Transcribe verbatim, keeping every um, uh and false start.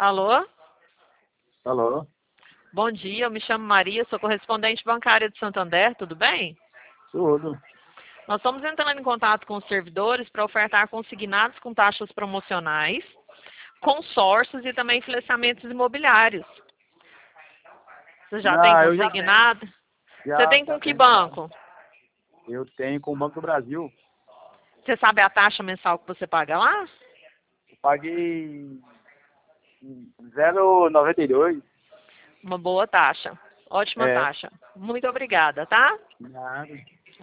Alô? Alô? Bom dia, eu me chamo Maria, sou correspondente bancária de Santander, tudo bem? Tudo. Nós estamos entrando em contato com os servidores para ofertar consignados com taxas promocionais, consórcios e também financiamentos imobiliários. Você já tem Ah, eu já tenho. consignado? Você Já, tem com já que tenho. banco? Eu tenho com o Banco do Brasil. Você sabe a taxa mensal que você paga lá? Eu paguei zero vírgula noventa e dois. Uma boa taxa. Ótima É. taxa. Muito obrigada, tá? Nada.